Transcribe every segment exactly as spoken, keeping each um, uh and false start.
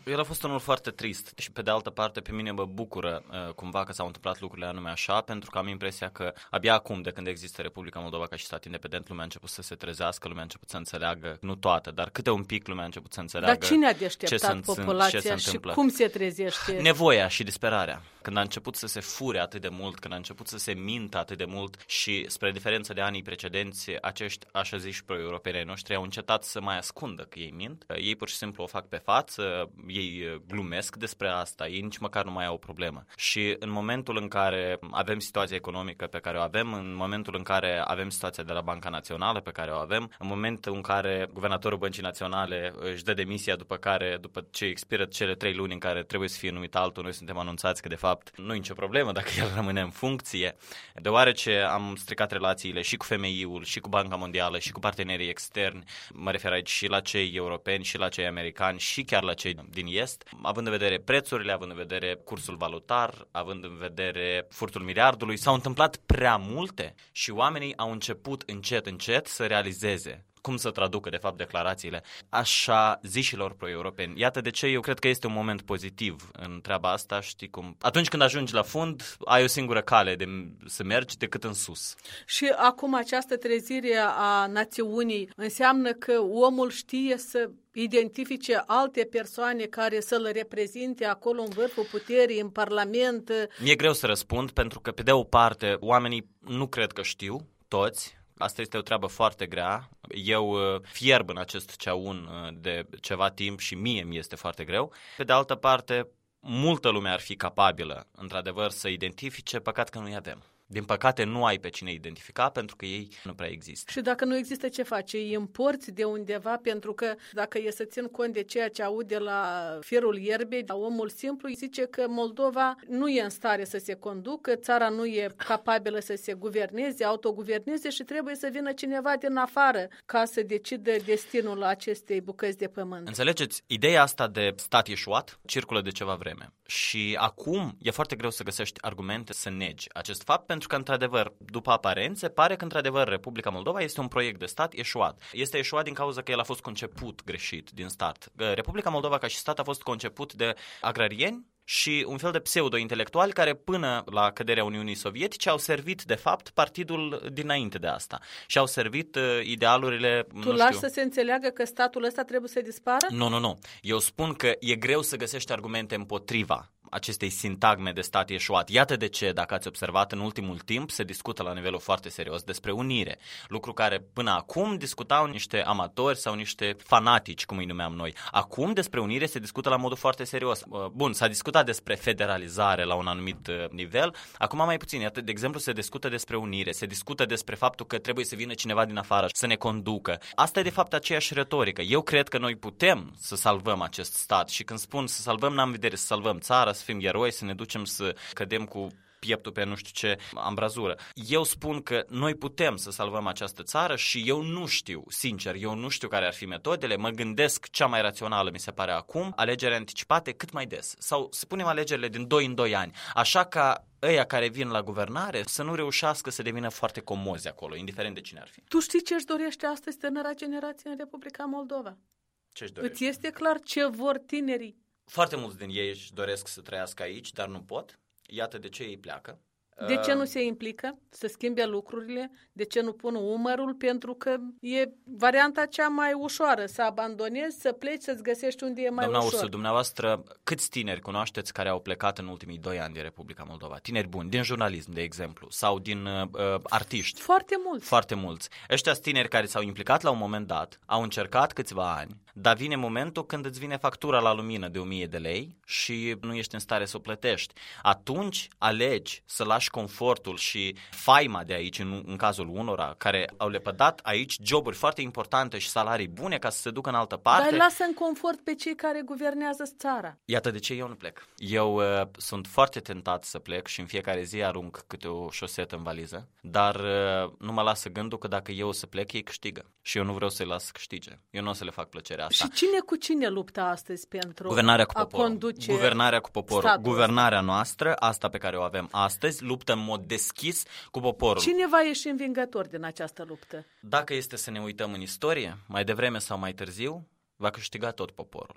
El a fost unul foarte trist și pe de altă parte pe mine mă bucură uh, cumva că s-au întâmplat lucrurile anume așa, pentru că am impresia că abia acum, de când există Republica Moldova ca și stat independent, lumea a început să se trezească, lumea a început să înțeleagă, nu toată, dar câte un pic lumea a început să înțeleagă. Dar cine a deșteptat ce populația ce se și întâmplă. cum se trezește? Nevoia și disperarea. Când a început să se fure atât de mult, când a început să se mintă atât de mult și spre diferență de anii precedenți, acești așa ziși pro-europeni ai noștri au încetat să mai ascundă că ei mint. Ei pur și simplu o fac pe față, ei glumesc despre asta, ei nici măcar nu mai au o problemă. Și în momentul în care avem situația economică pe care o avem, în momentul în care avem situația de la Banca Națională pe care o avem, în momentul în care guvernatorul Băncii Naționale își dă demisia, după care, după ce expiră cele trei luni în care trebuie să fie numit altul, noi suntem anunțați că de fapt nu e nicio problemă dacă el rămâne în funcție, deoarece am stricat relațiile și cu F M I-ul, și cu Banca Mondială, și cu partenerii externi, mă refer aici și la cei europeni, și la cei americani, și chiar la cei din Est, având în vedere prețurile, având în vedere cursul valutar, având în vedere furtul miliardului, s-au întâmplat prea multe și oamenii au început încet, încet să realizeze cum să traducă, de fapt, declarațiile așa zișilor pro-europeni. Iată de ce eu cred că este un moment pozitiv în treaba asta, știi cum? Atunci când ajungi la fund, ai o singură cale de să mergi decât în sus. Și acum această trezire a națiunii înseamnă că omul știe să identifice alte persoane care să-l reprezinte acolo în vârful puterii, în Parlament? Mi-e greu să răspund, pentru că, pe de o parte, oamenii nu cred că știu, toți. Asta este o treabă foarte grea. Eu fierb în acest ceaun de ceva timp și mie mi este foarte greu. Pe de altă parte, multă lume ar fi capabilă, într-adevăr, să identifice, păcat că nu-i avem. Din păcate nu ai pe cine identifica pentru că ei nu prea există. Și dacă nu există, ce faci? Îi împorți de undeva, pentru că dacă e să țin cont de ceea ce aud de la firul ierbei, omul simplu zice că Moldova nu e în stare să se conducă, țara nu e capabilă să se guverneze, autoguverneze și trebuie să vină cineva din afară ca să decidă destinul acestei bucăți de pământ. Înțelegeți? Ideea asta de stat ieșuat circulă de ceva vreme și acum e foarte greu să găsești argumente să negi acest fapt, pentru că, într-adevăr, după aparențe, pare că, într-adevăr, Republica Moldova este un proiect de stat eșuat. Este eșuat din cauza că el a fost conceput greșit din start. Republica Moldova ca și stat a fost conceput de agrarieni și un fel de pseudo-intelectuali care până la căderea Uniunii Sovietice au servit, de fapt, partidul dinainte de asta și au servit uh, idealurile, Tu nu știu... lași să se înțeleagă că statul ăsta trebuie să dispară? Nu, nu, nu. Eu spun că e greu să găsești argumente împotriva acestei sintagme de stat eșuat. Iată de ce, dacă ați observat, în ultimul timp se discută la nivelul foarte serios despre unire, lucru care până acum discutau niște amatori sau niște fanatici, cum îi numeam noi. Acum despre unire se discută la modul foarte serios. Bun, s-a discutat despre federalizare la un anumit nivel, acum mai puțin. Iată, de exemplu, se discută despre unire, se discută despre faptul că trebuie să vină cineva din afară să ne conducă. Asta e de fapt aceeași retorică. Eu cred că noi putem să salvăm acest stat și când spun să salvăm, n-am vedere să salvăm țara, să fim eroi, să ne ducem să cădem cu pieptul pe nu știu ce ambrazură. Eu spun că noi putem să salvăm această țară și eu nu știu, sincer, eu nu știu care ar fi metodele, mă gândesc cea mai rațională mi se pare acum, alegeri anticipate cât mai des. Sau să punem alegerile din doi în doi ani, așa ca ăia care vin la guvernare să nu reușească să devină foarte comozi acolo, indiferent de cine ar fi. Tu știi ce își dorește astăzi tânăra generație în Republica Moldova? Ce-și dorește? Îți este clar ce vor tinerii? Foarte mulți din ei își doresc să trăiască aici, dar nu pot. Iată de ce ei pleacă. De ce nu se implică să schimbe lucrurile? De ce nu pun umărul? Pentru că e varianta cea mai ușoară, să abandonezi, să pleci, să-ți găsești unde e mai Doamna ușor. Ursu, dumneavoastră, câți tineri cunoașteți care au plecat în ultimii doi ani din Republica Moldova? Tineri buni, din jurnalism, de exemplu, sau din uh, artiști? Foarte mulți. Foarte mulți. Ăștia sunt tineri care s-au implicat la un moment dat, au încercat câțiva ani, dar vine momentul când îți vine factura la lumină de o mie de lei și nu ești în stare să o plătești. Atunci alegi să lași confortul și faima de aici, în, în cazul unora, care au lepădat aici joburi foarte importante și salarii bune ca să se ducă în altă parte. Dar lasă în confort pe cei care guvernează țara. Iată de ce eu nu plec. Eu uh, sunt foarte tentat să plec și în fiecare zi arunc câte o șosetă în valiză, dar uh, nu mă lasă gândul că dacă eu o să plec, ei câștigă. Și eu nu vreau să-i las să câștige. Eu nu o să le fac plăcerea asta. Și cine cu cine luptă astăzi pentru Guvernarea cu a poporul. conduce Guvernarea cu poporul. statul? Guvernarea noastră, asta pe care o avem astăzi, luptă în mod deschis cu poporul. Cine va ieși învingător din această luptă? Dacă este să ne uităm în istorie, mai devreme sau mai târziu, va câștiga tot poporul.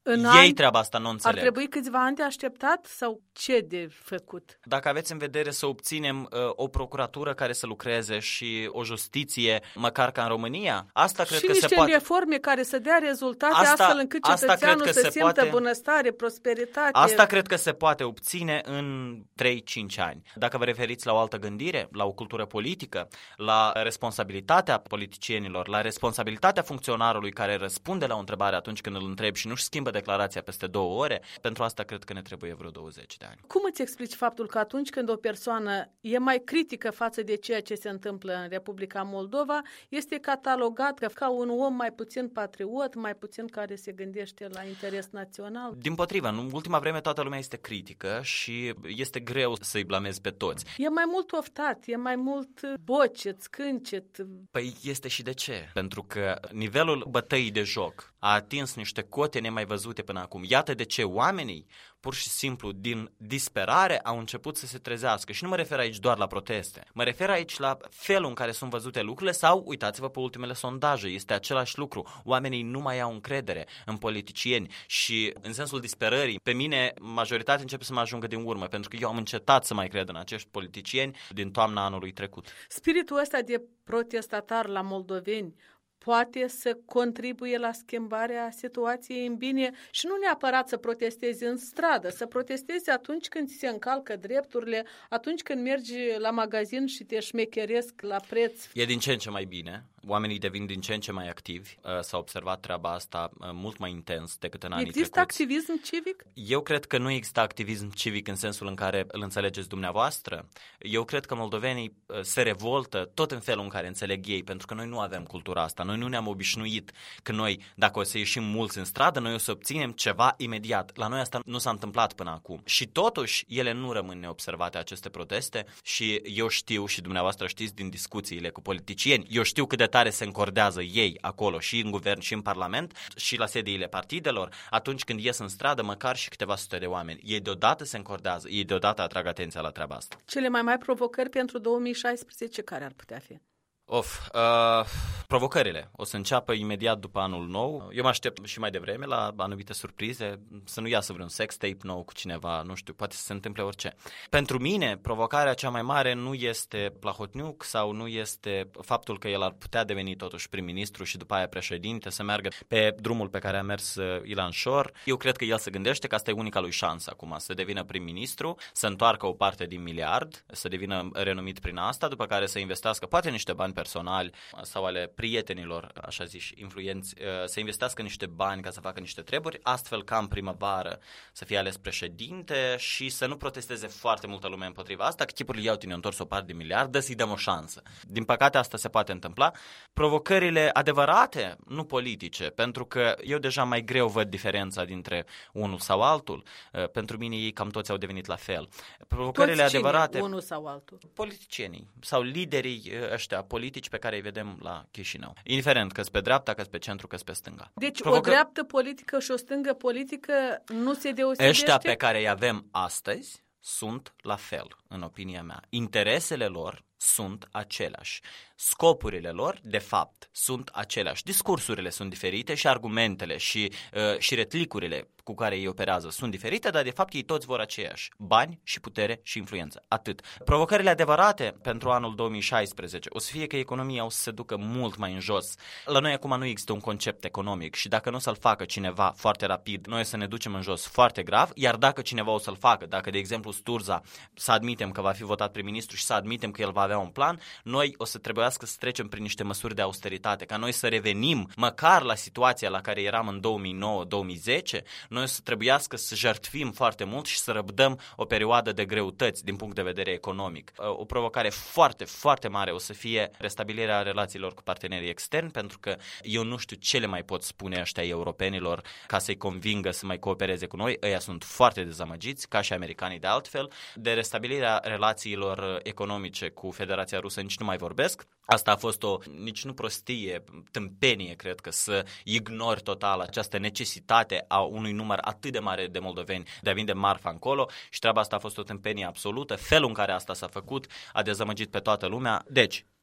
În Ei ani, treaba asta nu înțeleg. Ar trebui câțiva ani de așteptat sau ce de făcut? Dacă aveți în vedere să obținem uh, o procuratură care să lucreze și o justiție, măcar ca în România, asta cred și că niște se poate. reforme care să dea rezultate Asta, astfel încât cetățeanul să simtă poate... bunăstare, prosperitate. Asta cred că se poate obține în trei cinci ani. Dacă vă referiți la o altă gândire, la o cultură politică, la responsabilitatea politicienilor, la responsabilitatea funcționarului care răspunde la o întrebare atunci când îl întreb și nu-și schimbă declarația peste două ore, pentru asta cred că ne trebuie vreo douăzeci de ani. Cum îți explici faptul că atunci când o persoană e mai critică față de ceea ce se întâmplă în Republica Moldova, este catalogat ca un om mai puțin patriot, mai puțin care se gândește la interes național? Dimpotrivă, în ultima vreme toată lumea este critică și este greu să-i blamezi pe toți. E mai mult oftat, e mai mult bocet, scâncet. Păi este și de ce? Pentru că nivelul bătăii de joc a atins niște cote nemai văzute până acum. Iată de ce oamenii, pur și simplu, din disperare, au început să se trezească. Și nu mă refer aici doar la proteste. Mă refer aici la felul în care sunt văzute lucrurile sau, uitați-vă pe ultimele sondaje, este același lucru. Oamenii nu mai au încredere în politicieni și, în sensul disperării, pe mine, majoritatea începe să mă ajungă din urmă, pentru că eu am încetat să mai cred în acești politicieni din toamna anului trecut. Spiritul ăsta de protestatar la moldoveni poate să contribuie la schimbarea situației în bine și nu neapărat să protestezi în stradă, să protestezi atunci când ți se încalcă drepturile, atunci când mergi la magazin și te șmecheresc la preț. E din ce în ce mai bine. Oamenii devin din ce în ce mai activi. S-a observat treaba asta mult mai intens decât în anii Există trecuți. activism civic? Eu cred că nu există activism civic în sensul în care îl înțelegeți dumneavoastră. Eu cred că moldovenii se revoltă tot în felul în care înțeleg ei, pentru că noi nu avem cultura asta. Noi nu ne-am obișnuit că noi, dacă o să ieșim mulți în stradă, noi o să obținem ceva imediat. La noi asta nu s-a întâmplat până acum. Și totuși, ele nu rămân neobservate, aceste proteste, și eu știu și dumneavoastră știți din discuțiile cu politicieni, eu știu cât de tare se încordează ei acolo și în guvern și în parlament și la sediile partidelor, atunci când ies în stradă măcar și câteva sute de oameni. Ei deodată se încordează, ei deodată atrag atenția la treaba asta. Cele mai mari provocări pentru două mii șaisprezece care ar putea fi? Of, uh, provocările o să înceapă imediat după anul nou. Eu mă aștept și mai devreme la anumite surprize, să nu iasă vreun sex tape nou cu cineva, nu știu, poate să se întâmple orice. Pentru mine, provocarea cea mai mare nu este Plahotniuc sau nu este faptul că el ar putea deveni totuși prim-ministru și după aia președinte, să meargă pe drumul pe care a mers Ilan Șor. Eu cred că el se gândește că asta e unica lui șansă acum, să devină prim-ministru, să întoarcă o parte din miliard, să devină renumit prin asta, după care să investească poate niște bani personali sau ale prietenilor, așa zici, influenți, să investească niște bani ca să facă niște treburi, astfel ca în primăvară să fie ales președinte și să nu protesteze foarte multă lume împotriva asta, că chipurile iau tine întors o parte de miliard, dă să-i dăm o șansă. Din păcate asta se poate întâmpla. Provocările adevărate, nu politice, pentru că eu deja mai greu văd diferența dintre unul sau altul. Pentru mine ei cam toți au devenit la fel. Provocările toți adevărate, unul sau altul? Politicienii sau liderii ăștia politici pe care îi vedem la Chișinău. Indiferent că-s pe dreapta, că-s pe centru, că-s pe stânga. Deci Provocă... o dreaptă politică și o stângă politică nu se deosebește? Ăștia pe care îi avem astăzi sunt la fel, în opinia mea. Interesele lor sunt aceleași. Scopurile lor, de fapt, sunt aceleași. Discursurile sunt diferite și argumentele și, uh, și retlicurile cu care ei operează sunt diferite, dar de fapt ei toți vor aceiași. Bani și putere și influență. Atât. Provocările adevărate pentru anul două mii șaisprezece o să fie că economia o să se ducă mult mai în jos. La noi acum nu există un concept economic și dacă nu o să-l facă cineva foarte rapid, noi o să ne ducem în jos foarte grav, iar dacă cineva o să-l facă, dacă de exemplu Sturza să admitem că va fi votat prim-ministru și să admitem că el va avea un plan, noi o să trebuiască să trecem prin niște măsuri de austeritate, ca noi să revenim măcar la situația la care eram în două mii nouă două mii zece, noi o să trebuiască să jertfim foarte mult și să răbdăm o perioadă de greutăți din punct de vedere economic. O provocare foarte, foarte mare o să fie restabilirea relațiilor cu partenerii externi, pentru că eu nu știu ce le mai pot spune ăștia europenilor ca să-i convingă să mai coopereze cu noi. Ăia sunt foarte dezamăgiți, ca și americanii de altfel. De restabilirea relațiilor economice cu Federația Rusă nici nu mai vorbesc. Asta a fost o, nici nu prostie, tâmpenie, cred că, să ignori total această necesitate a unui număr atât de mare de moldoveni de a vinde marfa încolo și treaba asta a fost o tâmpenie absolută. Felul în care asta s-a făcut a dezamăgit pe toată lumea. Deci,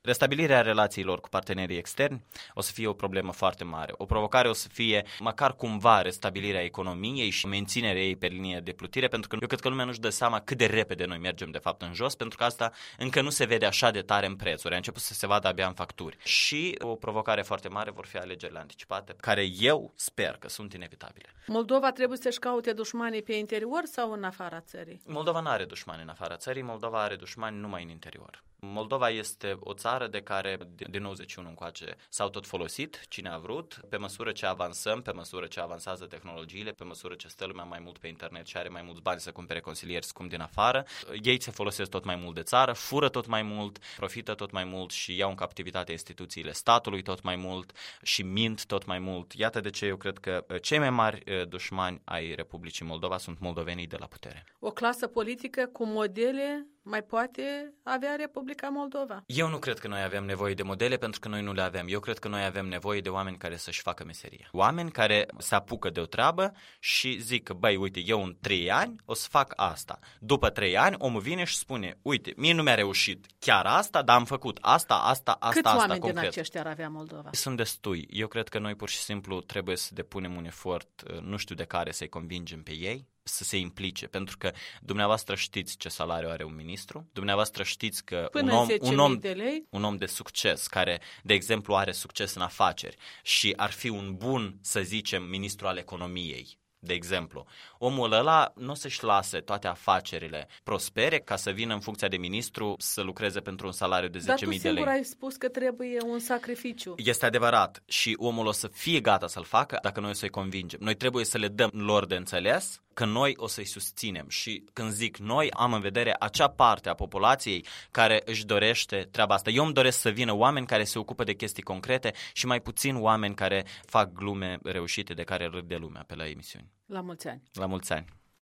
Restabilirea relațiilor cu partenerii externi o să fie o problemă foarte mare. O provocare o să fie măcar cumva restabilirea economiei și menținerea ei pe linie de plutire, pentru că eu cred că lumea nu-și dă seama cât de repede noi mergem de fapt în jos, pentru că asta încă nu se vede așa de tare în prețuri, a început să se vadă abia în facturi. Și o provocare foarte mare vor fi alegerile anticipate, care eu sper că sunt inevitabile. Moldova trebuie să-și caute dușmanii pe interior sau în afara țării? Moldova nu are dușmani în afara țării, Moldova are dușmani numai în interior. Moldova este o țară de care din nouăzeci și unu încoace s-au tot folosit cine a vrut, pe măsură ce avansăm, pe măsură ce avansează tehnologiile, pe măsură ce stă lumea mai mult pe internet și are mai mulți bani să cumpere consilieri scumpi din afară, ei se folosesc tot mai mult de țară, fură tot mai mult, profită tot mai mult și iau în captivitate instituțiile statului tot mai mult și mint tot mai mult. Iată de ce eu cred că cei mai mari dușmani ai Republicii Moldova sunt moldovenii de la putere. O clasă politică cu modele mai poate avea Republica Moldova? Eu nu cred că noi avem nevoie de modele, pentru că noi nu le avem. Eu cred că noi avem nevoie de oameni care să-și facă meseria. Oameni care se apucă de o treabă și zic că, băi, uite, eu în trei ani o să fac asta. După trei ani, omul vine și spune, uite, mie nu mi-a reușit chiar asta, dar am făcut asta, asta, asta, Câți asta, oameni concret. din aceștia ar avea Moldova? Sunt destui. Eu cred că noi pur și simplu trebuie să depunem un efort, nu știu de care, să-i convingem pe ei să se implice, pentru că dumneavoastră știți ce salariu are un ministru, dumneavoastră știți că un om, un, om, de lei. un om de succes, care, de exemplu, are succes în afaceri și ar fi un bun, să zicem, ministru al economiei, de exemplu, omul ăla nu o să-și lase toate afacerile prospere ca să vină în funcția de ministru să lucreze pentru un salariu de zece mii de lei. Dar tu singur ai spus că trebuie un sacrificiu. Este adevărat și omul o să fie gata să-l facă dacă noi o să-i convingem. Noi trebuie să le dăm lor de înțeles că noi o să-i susținem și când zic noi, am în vedere acea parte a populației care își dorește treaba asta. Eu îmi doresc să vină oameni care se ocupă de chestii concrete și mai puțin oameni care fac glume reușite de care râd de lumea pe la emisiuni. La mulți ani! La mulți ani!